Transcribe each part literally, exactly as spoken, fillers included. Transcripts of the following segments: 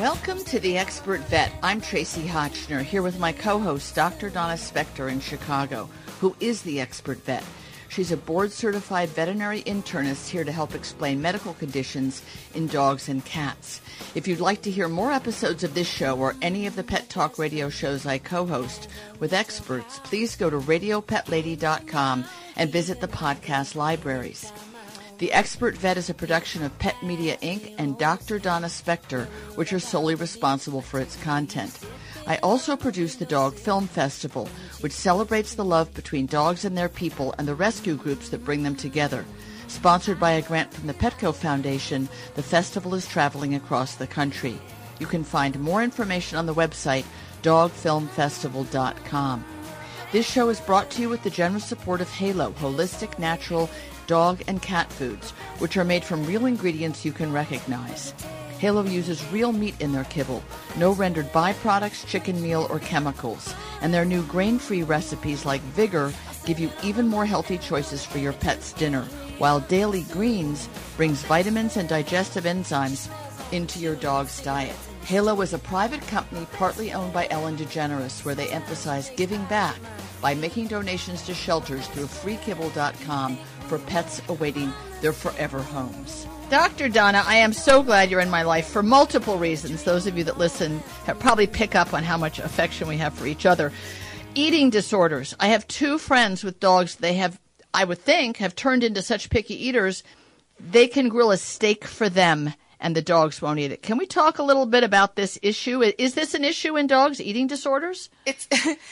Welcome to The Expert Vet. I'm Tracy Hotchner, here with my co-host, Doctor Donna Spector in Chicago, who is the Expert Vet. She's a board-certified veterinary internist here to help explain medical conditions in dogs and cats. If you'd like to hear more episodes of this show or any of the Pet Talk radio shows I co-host with experts, please go to radio pet lady dot com and visit the podcast libraries. The Expert Vet is a production of Pet Media Incorporated and Doctor Donna Spector, which are solely responsible for its content. I also produce the Dog Film Festival, which celebrates the love between dogs and their people and the rescue groups that bring them together. Sponsored by a grant from the Petco Foundation, the festival is traveling across the country. You can find more information on the website dog film festival dot com. This show is brought to you with the generous support of Halo, holistic, natural dog and cat foods, which are made from real ingredients you can recognize. Halo uses real meat in their kibble, no rendered byproducts, chicken meal, or chemicals, and their new grain-free recipes like Vigor give you even more healthy choices for your pet's dinner, while Daily Greens brings vitamins and digestive enzymes into your dog's diet. Halo is a private company partly owned by Ellen DeGeneres, where they emphasize giving back by making donations to shelters through free kibble dot com for pets awaiting their forever homes. Doctor Donna, I am so glad you're in my life for multiple reasons. Those of you that listen have probably pick up on how much affection we have for each other. Eating disorders. I have two friends with dogs. They have, I would think, have turned into such picky eaters, they can grill a steak for them and the dogs won't eat it. Can we talk a little bit about this issue? Is this an issue in dogs, eating disorders? It's,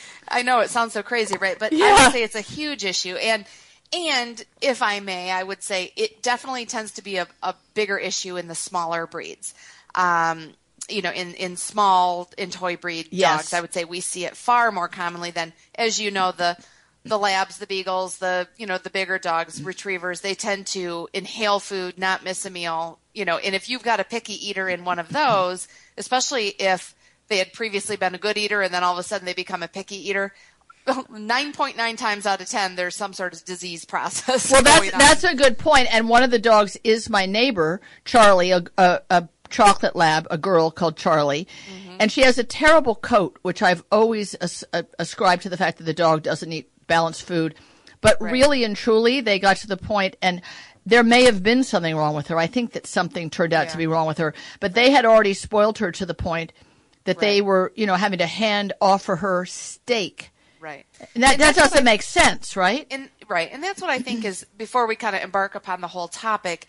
I know it sounds so crazy, right? But yeah. I would say it's a huge issue. And And if I may, I would say it definitely tends to be a, a bigger issue in the smaller breeds. Um, you know, in, in small, in toy breed yes. dogs, I would say we see it far more commonly than, as you know, the the labs, the beagles, the, you know, the bigger dogs, retrievers, they tend to inhale food, not miss a meal, you know, and if you've got a picky eater in one of those, especially if they had previously been a good eater and then all of a sudden they become a picky eater, nine point nine times out of ten, there's some sort of disease process. Well, that's that's a good point. And one of the dogs is my neighbor, Charlie, a, a, a chocolate lab, a girl called Charlie. Mm-hmm. And she has a terrible coat, which I've always as, uh, ascribed to the fact that the dog doesn't eat balanced food. But right. really and truly, they got to the point, and there may have been something wrong with her. I think that something turned out yeah. to be wrong with her. But they had already spoiled her to the point that right. they were, you know, having to hand offer her steak. Right. And that, and that doesn't I, make sense, right? And right. And that's what I think is, before we kind of embark upon the whole topic,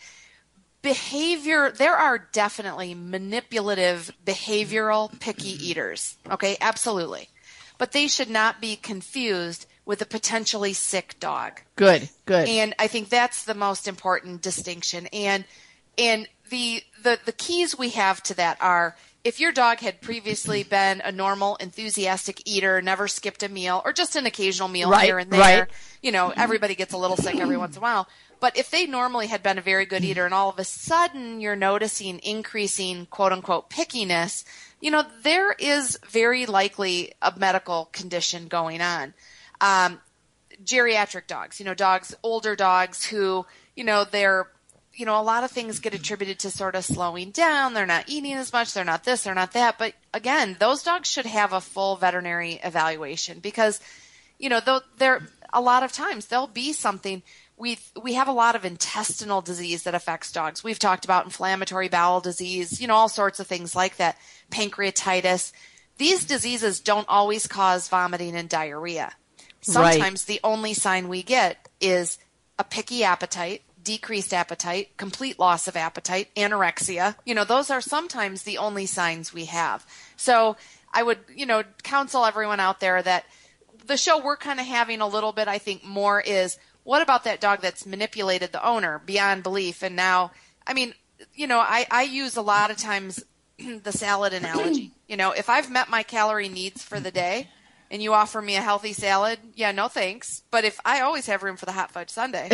behavior, there are definitely manipulative, behavioral, picky eaters. Okay, absolutely. But they should not be confused with a potentially sick dog. Good, good. And I think that's the most important distinction. And and the the, the keys we have to that are, if your dog had previously been a normal, enthusiastic eater, never skipped a meal, or just an occasional meal right, here and there, right. you know, everybody gets a little sick every once in a while. But if they normally had been a very good eater and all of a sudden you're noticing increasing, quote unquote, pickiness, you know, there is very likely a medical condition going on. Um, geriatric dogs, you know, dogs, older dogs who, you know, they're, you know, a lot of things get attributed to sort of slowing down. They're not eating as much. They're not this, they're not that. But again, those dogs should have a full veterinary evaluation because, you know, they're, a lot of times there'll be something. We we have a lot of intestinal disease that affects dogs. We've talked about inflammatory bowel disease, you know, all sorts of things like that, pancreatitis. These diseases don't always cause vomiting and diarrhea. Sometimes right. the only sign we get is a picky appetite, decreased appetite, complete loss of appetite, anorexia. You know, those are sometimes the only signs we have. So I would, you know, counsel everyone out there that the show we're kind of having a little bit, I think, more is, what about that dog that's manipulated the owner beyond belief? And now, I mean, you know, I, I use a lot of times the salad analogy. You know, if I've met my calorie needs for the day and you offer me a healthy salad, yeah, no thanks. But if I always have room for the hot fudge sundae,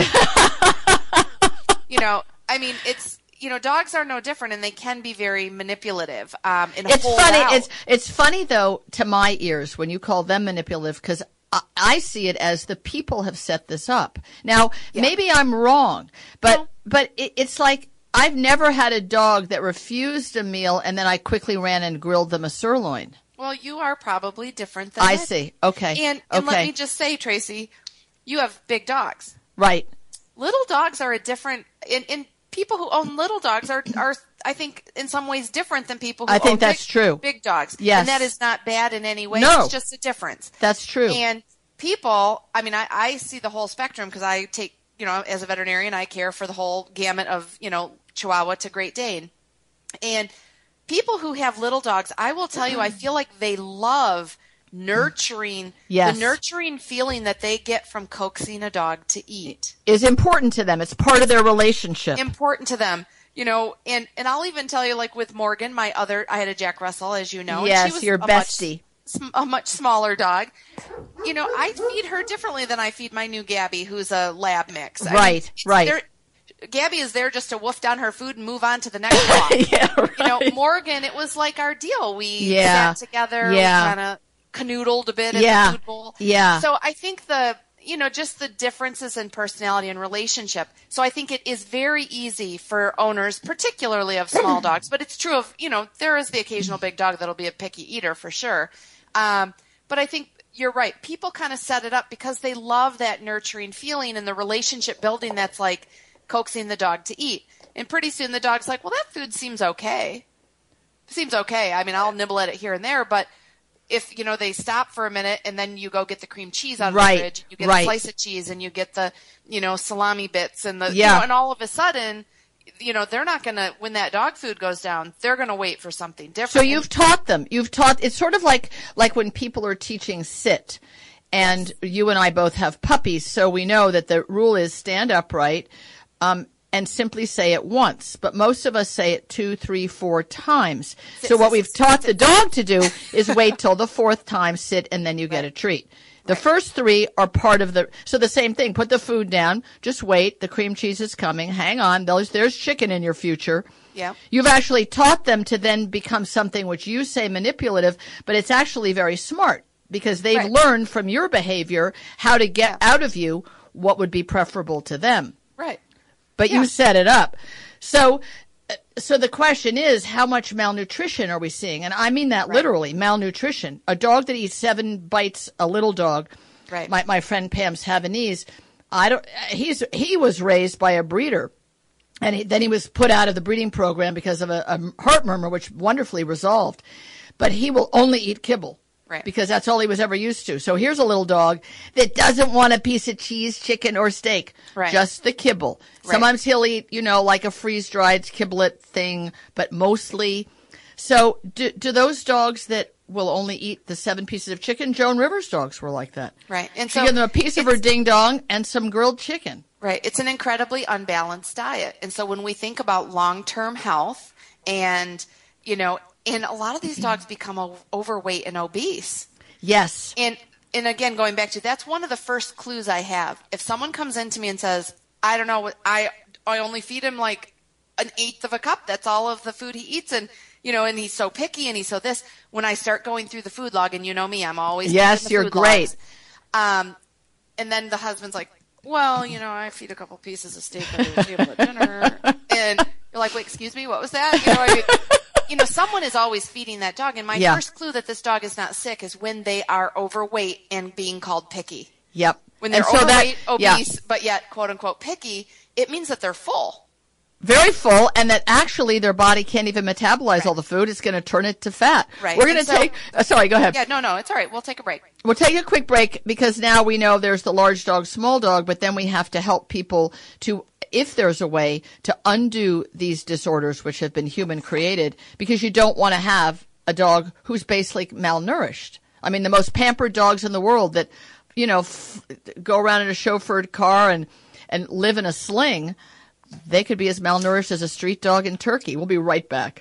you know, I mean, it's, you know, dogs are no different, and they can be very manipulative. Um, and it's hold funny. out. It's it's funny though to my ears when you call them manipulative, because I, I see it as the people have set this up. Now, yeah. maybe I'm wrong, but no. but it, it's like I've never had a dog that refused a meal and then I quickly ran and grilled them a sirloin. Well, you are probably different than I it. see. Okay. And, and okay. let me just say, Tracy, you have big dogs. Right. Little dogs are a different, and, and people who own little dogs are, are, I think, in some ways different than people who I think own that's big, true. big dogs. Yes. And that is not bad in any way. No. It's just a difference. That's true. And people, I mean, I, I see the whole spectrum because I take, you know, as a veterinarian, I care for the whole gamut of, you know, Chihuahua to Great Dane. And people who have little dogs, I will tell you, I feel like they love nurturing, yes. the nurturing feeling that they get from coaxing a dog to eat. Is important to them. It's part of their relationship. Important to them. You know, and, and I'll even tell you, like with Morgan, my other, I had a Jack Russell, as you know. Yes, and she was your a bestie. Much, a much smaller dog. You know, I feed her differently than I feed my new Gabby, who's a lab mix. I right, mean, right. Gabby is there just to wolf down her food and move on to the next walk. yeah, right. You know, Morgan, it was like our deal. We yeah. sat together, yeah. we kind of canoodled a bit in yeah. the food bowl. Yeah. So I think the, you know, just the differences in personality and relationship. So I think it is very easy for owners, particularly of small dogs, but it's true of, you know, there is the occasional big dog that'll be a picky eater for sure. Um, but I think you're right. People kind of set it up because they love that nurturing feeling and the relationship building that's like coaxing the dog to eat. And pretty soon the dog's like, well, that food seems okay. Seems okay. I mean, I'll nibble at it here and there, but if, you know, they stop for a minute and then you go get the cream cheese out of right, the fridge, you get right. a slice of cheese and you get the, you know, salami bits and the, yeah. you know, and all of a sudden, you know, they're not going to, when that dog food goes down, they're going to wait for something different. So you've taught them, you've taught, it's sort of like, like when people are teaching sit and yes. you and I both have puppies. So we know that the rule is stand upright, um, and simply say it once, but most of us say it two, three, four times. Sit, so what sit, we've sit, taught sit, the sit. dog to do is wait till the fourth time, sit, and then you right. get a treat. The right. first three are part of the, so the same thing, put the food down, just wait, the cream cheese is coming, hang on, there's, there's chicken in your future. Yeah. You've actually taught them to then become something which you say manipulative, but it's actually very smart because they've right. learned from your behavior how to get yeah. out of you what would be preferable to them. Right. But yeah. you set it up. So so the question is, how much malnutrition are we seeing? And I mean that right. literally, malnutrition. A dog that eats seven bites, a little dog, right. my, my friend Pam's Havanese, I don't, he's, he was raised by a breeder. And he, then he was put out of the breeding program because of a, a heart murmur, which wonderfully resolved. But he will only eat kibble. Right. Because that's all he was ever used to. So here's a little dog that doesn't want a piece of cheese, chicken, or steak. Right. Just the kibble. Right. Sometimes he'll eat, you know, like a freeze-dried kiblet thing, but mostly. So do, do those dogs that will only eat the seven pieces of chicken, Joan Rivers' dogs were like that. Right. And she so give them a piece of her ding-dong and some grilled chicken. Right. It's an incredibly unbalanced diet. And so when we think about long-term health and, you know, and a lot of these dogs become o- overweight and obese. Yes. And and again, going back to, that's one of the first clues I have. If someone comes in to me and says, I don't know, what I I only feed him like an eighth of a cup. That's all of the food he eats. And, you know, and he's so picky and he's so this. When I start going through the food log, and you know me, I'm always yes, the you're food great. Logs. Um, and then the husband's like, well, you know, I feed a couple pieces of steak under the table at dinner. And you're like, wait, excuse me, what was that? You know, I mean, you know, someone is always feeding that dog. And my yeah. first clue that this dog is not sick is when they are overweight and being called picky. Yep. When they're so overweight, that, obese, yeah. but yet, quote unquote, picky, it means that they're full. Very full, and that actually their body can't even metabolize right. all the food. It's going to turn it to fat. Right. We're going to so, take, uh, sorry, go ahead. Yeah, no, no, it's all right. We'll take a break. We'll take a quick break because now we know there's the large dog, small dog, but then we have to help people to, if there's a way to undo these disorders which have been human created, because you don't want to have a dog who's basically malnourished. I mean, the most pampered dogs in the world that, you know, f- go around in a chauffeured car and, and live in a sling, they could be as malnourished as a street dog in Turkey. We'll be right back.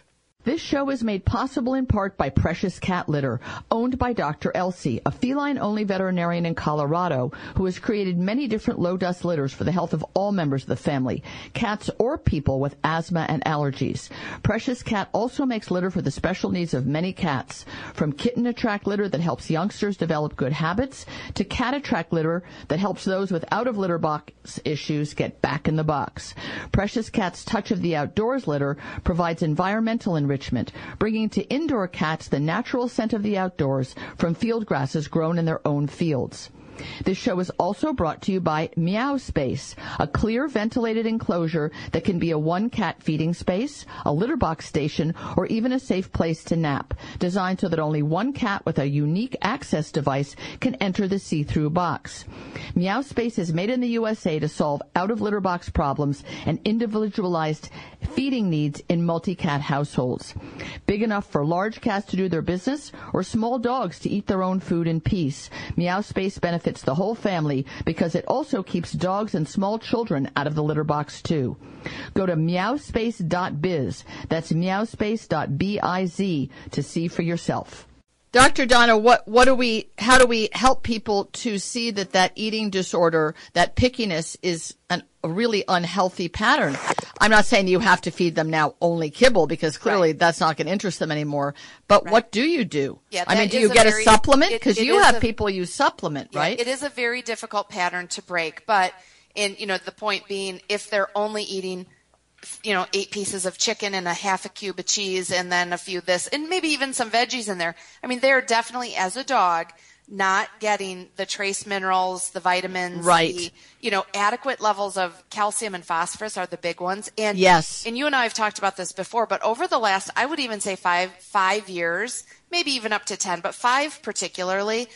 This show is made possible in part by Precious Cat Litter, owned by Doctor Elsie, a feline-only veterinarian in Colorado who has created many different low-dust litters for the health of all members of the family, cats or people with asthma and allergies. Precious Cat also makes litter for the special needs of many cats, from Kitten Attract litter that helps youngsters develop good habits to Cat Attract litter that helps those with out-of-litter box issues get back in the box. Precious Cat's Touch of the Outdoors litter provides environmental enrichment, bringing to indoor cats the natural scent of the outdoors from field grasses grown in their own fields. This show is also brought to you by Meow Space, a clear ventilated enclosure that can be a one-cat feeding space, a litter box station, or even a safe place to nap, designed so that only one cat with a unique access device can enter the see-through box. Meow Space is made in the U S A to solve out-of-litter box problems and individualized feeding needs in multi-cat households. Big enough for large cats to do their business or small dogs to eat their own food in peace, Meow Space benefits the whole family because it also keeps dogs and small children out of the litter box too. Go to meow space dot biz. That's meow space dot biz to see for yourself. Doctor Donna, what, what do we, how do we help people to see that that eating disorder, that pickiness is an, a really unhealthy pattern? I'm not saying you have to feed them now only kibble because clearly right. that's not going to interest them anymore. But right. what do you do? Yeah, I mean, do you a get very, a supplement? Because you have a, people use supplement, yeah, right? It is a very difficult pattern to break. But, in, you know, the point being, if they're only eating you know, eight pieces of chicken and a half a cube of cheese and then a few this and maybe even some veggies in there. I mean, they're definitely, as a dog, not getting the trace minerals, the vitamins, right. the, you know, adequate levels of calcium and phosphorus are the big ones. And yes. And you and I have talked about this before, but over the last, I would even say five, five years, maybe even up to ten, but five particularly,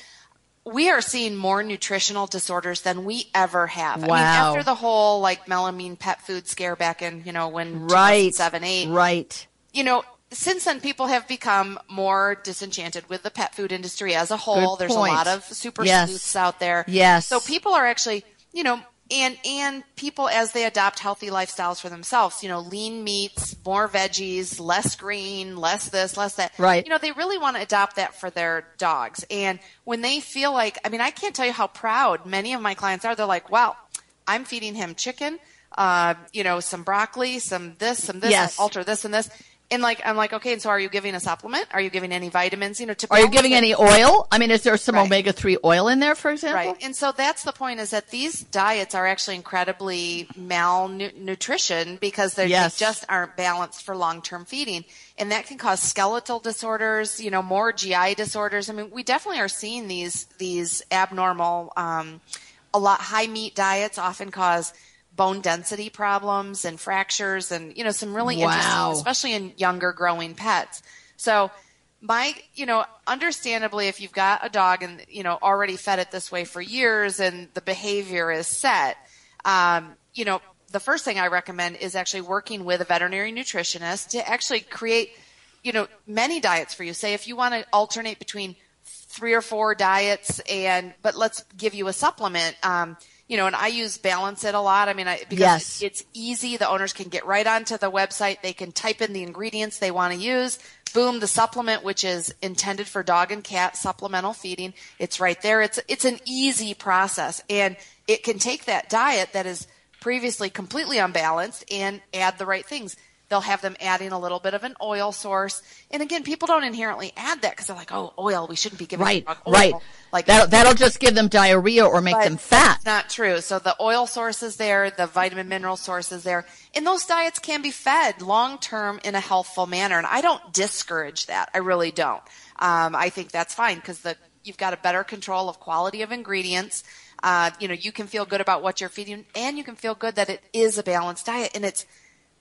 we are seeing more nutritional disorders than we ever have. Wow. I mean, after the whole like melamine pet food scare back in, you know, when right. two thousand seven, eight, right. you know, since then people have become more disenchanted with the pet food industry as a whole. Good There's point. a lot of super yes. sleuths out there. Yes. So people are actually, you know, and and people as they adopt healthy lifestyles for themselves, you know, lean meats, more veggies, less green, less this, less that. Right. You know, they really want to adopt that for their dogs. And when they feel like, I mean, I can't tell you how proud many of my clients are. They're like, wow, I'm feeding him chicken, uh, you know, some broccoli, some this, some this, yes. alter this and this. And like, I'm like, okay, and so are you giving a supplement? Are you giving any vitamins? You know, to Are you giving it? any oil? I mean, is there some right. omega three oil in there, for example? Right. And so that's the point, is that these diets are actually incredibly malnutrition because they yes. just aren't balanced for long-term feeding. And that can cause skeletal disorders, you know, more G I disorders. I mean, we definitely are seeing these, these abnormal, um, a lot high meat diets often cause bone density problems and fractures and, you know, some really wow. interesting, especially in younger growing pets. So my, you know, understandably, if you've got a dog and, you know, already fed it this way for years and the behavior is set, um, you know, the first thing I recommend is actually working with a veterinary nutritionist to actually create, you know, many diets for you. Say if you want to alternate between three or four diets and, but let's give you a supplement, um, you know, and I use Balance It a lot. I mean, I, because yes. it's easy. The owners can get right onto the website. They can type in the ingredients they want to use. Boom, the supplement, which is intended for dog and cat supplemental feeding. It's right there. It's, it's an easy process, and it can take that diet that is previously completely unbalanced and add the right things. They'll have them adding a little bit of an oil source. And again, people don't inherently add that because they're like, oh, oil, we shouldn't be giving right, them oil. Right, like that'll, that'll just give them diarrhea or make but them fat. That's not true. So the oil source is there, the vitamin mineral source is there. And those diets can be fed long-term in a healthful manner. And I don't discourage that. I really don't. Um, I think that's fine because the you've got a better control of quality of ingredients. Uh, you know, you can feel good about what you're feeding, and you can feel good that it is a balanced diet. And it's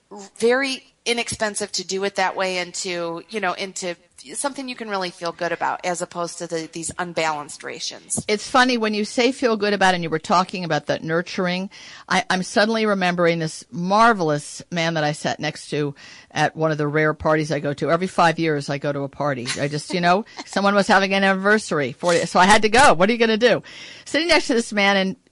very inexpensive to do it that way into, you know, into something you can really feel good about as opposed to the, these unbalanced rations. It's funny when you say feel good about it, and you were talking about that nurturing. I, I'm suddenly remembering this marvelous man that I sat next to at one of the rare parties I go to. Every five years I go to a party. I just, you know, someone was having an anniversary for you, so I had to go. What are you going to do? Sitting next to this man, and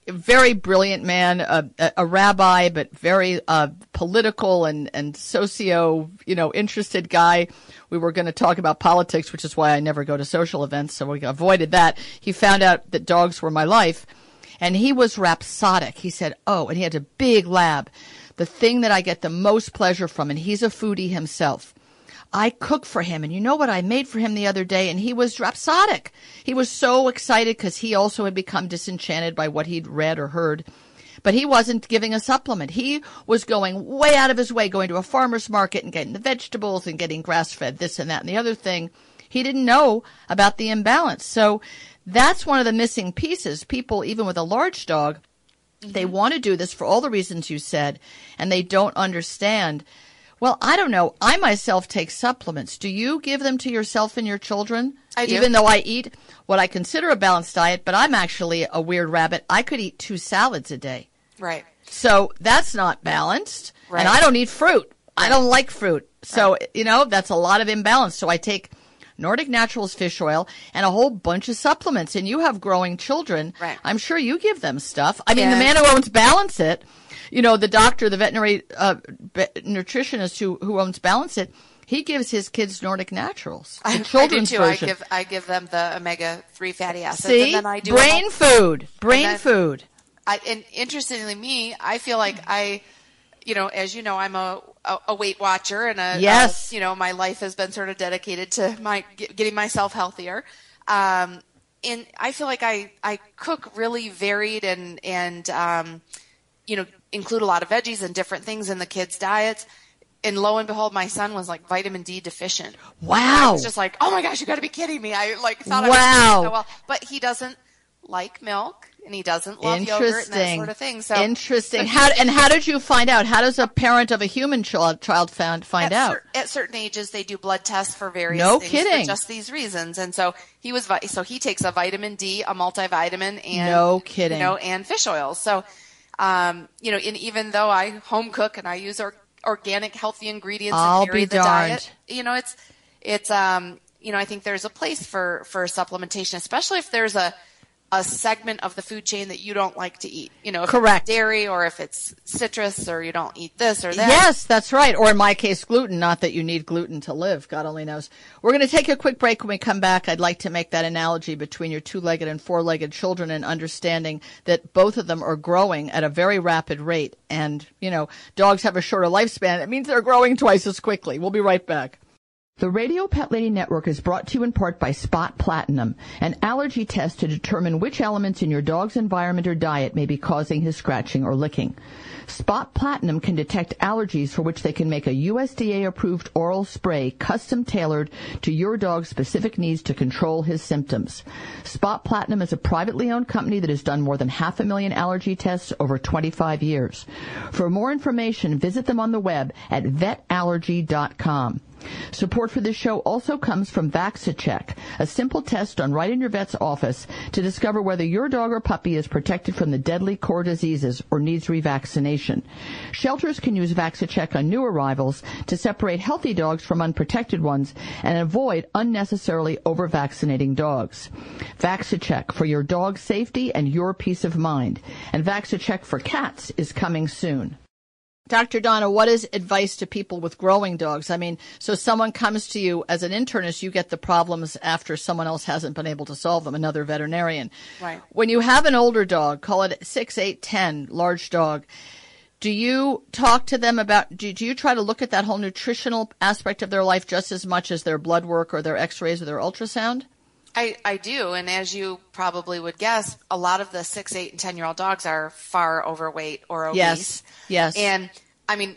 very brilliant man, a, a, a rabbi, but very uh, political and, and socio, you know, interested guy. We were going to talk about politics, which is why I never go to social events, so we avoided that. He found out that dogs were my life, and he was rhapsodic. He said, oh, and he had a big lab. The thing that I get the most pleasure from, and he's a foodie himself, I cook for him, and you know what I made for him the other day, and he was rhapsodic. He was so excited because he also had become disenchanted by what he'd read or heard. But he wasn't giving a supplement. He was going way out of his way, going to a farmer's market and getting the vegetables and getting grass-fed this and that and the other thing. He didn't know about the imbalance. So that's one of the missing pieces. People, even with a large dog, mm-hmm. they want to do this for all the reasons you said, and they don't understand. Well, I don't know. I myself take supplements. Do you give them to yourself and your children? I do. Even though I eat what I consider a balanced diet, but I'm actually a weird rabbit. I could eat two salads a day. Right. So that's not balanced. Right. And I don't eat fruit. Right. I don't like fruit. So, right. you know, that's a lot of imbalance. So I take Nordic Naturals fish oil and a whole bunch of supplements. And you have growing children. Right. I'm sure you give them stuff. I mean, yeah. the man who owns Balance It, you know, the doctor, the veterinary uh, nutritionist who, who owns Balance It, he gives his kids Nordic Naturals. The I, children's I do too. version. I give I give them the omega three fatty acids. See? And then I do brain all, food. Brain then, food. I, and interestingly, me, I feel like I, you know, as you know, I'm a a, a Weight Watcher, and a, yes. a, you know, my life has been sort of dedicated to my getting myself healthier. Um, and I feel like I I cook really varied and and um, you know, include a lot of veggies and different things in the kids' diets. And lo and behold, my son was like vitamin D deficient. Wow. I was just like, oh my gosh, you got to be kidding me. I like thought wow. I was doing so well. But he doesn't like milk, and he doesn't love yogurt and that sort of thing. So interesting. How and how did you find out? How does a parent of a human child child found find at out? Cer- at certain ages, they do blood tests for various no things kidding. for just these reasons. And so he was vi- so he takes a vitamin D, a multivitamin, and no kidding. You know, and fish oils. So um, you know, and even though I home cook and I use or, organic, healthy ingredients I'll and vary be the darned. diet, you know, it's it's um, you know, I think there's a place for for supplementation, especially if there's a a segment of the food chain that you don't like to eat. You know, if correct. It's dairy, or if it's citrus, or you don't eat this or that. Yes, that's right. Or in my case, gluten. Not that you need gluten to live. God only knows. We're going to take a quick break. When we come back, I'd like to make that analogy between your two-legged and four-legged children and understanding that both of them are growing at a very rapid rate. And, you know, dogs have a shorter lifespan. It means they're growing twice as quickly. We'll be right back. The Radio Pet Lady Network is brought to you in part by Spot Platinum, an allergy test to determine which elements in your dog's environment or diet may be causing his scratching or licking. Spot Platinum can detect allergies for which they can make a U S D A-approved oral spray custom-tailored to your dog's specific needs to control his symptoms. Spot Platinum is a privately owned company that has done more than half a million allergy tests over twenty-five years. For more information, visit them on the web at vet allergy dot com. Support for this show also comes from VaxiCheck, a simple test done right in your vet's office to discover whether your dog or puppy is protected from the deadly core diseases or needs revaccination. Shelters can use VaxiCheck on new arrivals to separate healthy dogs from unprotected ones and avoid unnecessarily over-vaccinating dogs. VaxiCheck for your dog's safety and your peace of mind. And VaxiCheck for cats is coming soon. Doctor Donna, what is advice to people with growing dogs? I mean, so someone comes to you as an internist, you get the problems after someone else hasn't been able to solve them, another veterinarian. Right. When you have an older dog, call it six, eight, ten, large dog, do you talk to them about, do, do you try to look at that whole nutritional aspect of their life just as much as their blood work or their x-rays or their ultrasound? I, I do, and as you probably would guess, a lot of the six, eight, and ten-year-old dogs are far overweight or obese. Yes, yes. And, I mean,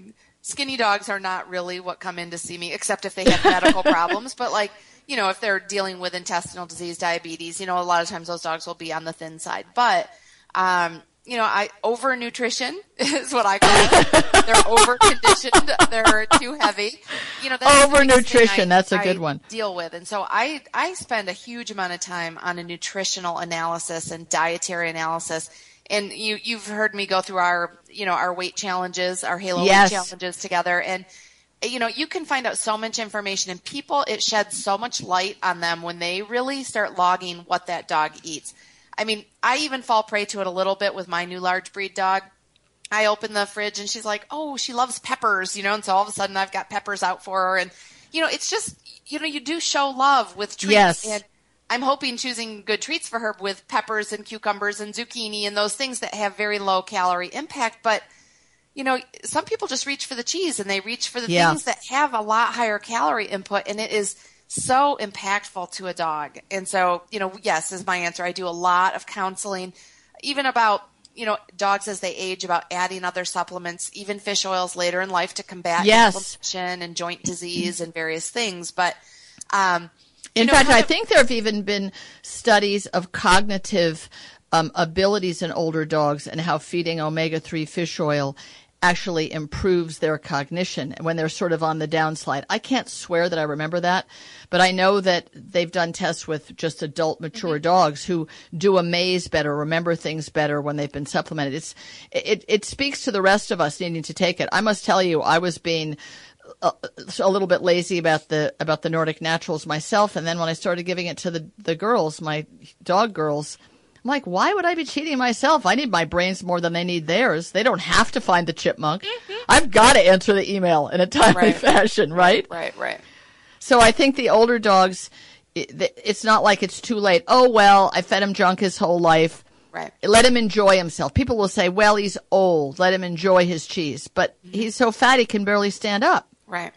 skinny dogs are not really what come in to see me, except if they have medical problems. But, like, you know, if they're dealing with intestinal disease, diabetes, you know, a lot of times those dogs will be on the thin side. But, um, you know, I over-nutrition is what I call it. They're over-conditioned. They're too heavy. You know, that's over-nutrition. That's a good I one. Deal with, and so I I spend a huge amount of time on a nutritional analysis and dietary analysis. And you you've heard me go through our you know our weight challenges, our Halo yes. weight challenges together, and you know you can find out so much information, and people, it sheds so much light on them when they really start logging what that dog eats. I mean, I even fall prey to it a little bit with my new large breed dog. I open the fridge and she's like, oh, she loves peppers, you know, and so all of a sudden I've got peppers out for her. And, you know, it's just, you know, you do show love with treats. Yes. And I'm hoping choosing good treats for her with peppers and cucumbers and zucchini and those things that have very low calorie impact. But, you know, some people just reach for the cheese and they reach for the yeah. things that have a lot higher calorie input, and it is so impactful to a dog. And so, you know, yes, is my answer. I do a lot of counseling, even about, you know, dogs as they age, about adding other supplements, even fish oils later in life to combat yes. inflammation and joint disease and various things. But, um, in know, fact, I of, think there have even been studies of cognitive um, abilities in older dogs and how feeding omega three fish oil actually improves their cognition when they're sort of on the downslide. I can't swear that I remember that, but I know that they've done tests with just adult mature mm-hmm. dogs who do amaze better, remember things better when they've been supplemented. It's, it, it speaks to the rest of us needing to take it. I must tell you, I was being a, a little bit lazy about the, about the Nordic Naturals myself. And then when I started giving it to the, the girls, my dog girls, I'm like, why would I be cheating myself? I need my brains more than they need theirs. They don't have to find the chipmunk. Mm-hmm. I've got to answer the email in a timely right. fashion, right? Right, right. So I think the older dogs, it's not like it's too late. Oh, well, I fed him junk his whole life. Right. Let him enjoy himself. People will say, well, he's old. Let him enjoy his cheese. But mm-hmm. he's so fat he can barely stand up. Right.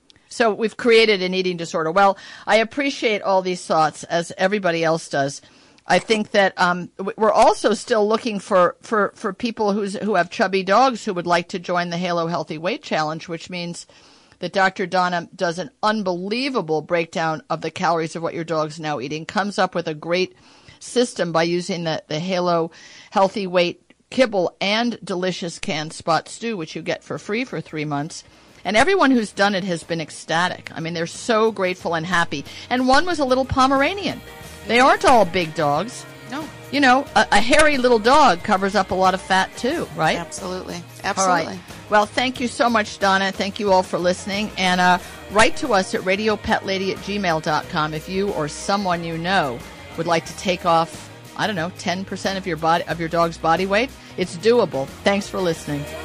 So we've created an eating disorder. Well, I appreciate all these thoughts, as everybody else does. I think that um, we're also still looking for, for, for people who's, who have chubby dogs who would like to join the Halo Healthy Weight Challenge, which means that Doctor Donna does an unbelievable breakdown of the calories of what your dog's now eating, comes up with a great system by using the, the Halo Healthy Weight kibble and delicious canned spot stew, which you get for free for three months. And everyone who's done it has been ecstatic. I mean, they're so grateful and happy. And one was a little Pomeranian. They aren't all big dogs. No. You know, a, a hairy little dog covers up a lot of fat too, right? Absolutely. Absolutely. All right. Well, thank you so much, Donna. Thank you all for listening. And uh, write to us at radio pet lady at gmail dot com if you or someone you know would like to take off, I don't know, ten percent of your body of your dog's body weight. It's doable. Thanks for listening.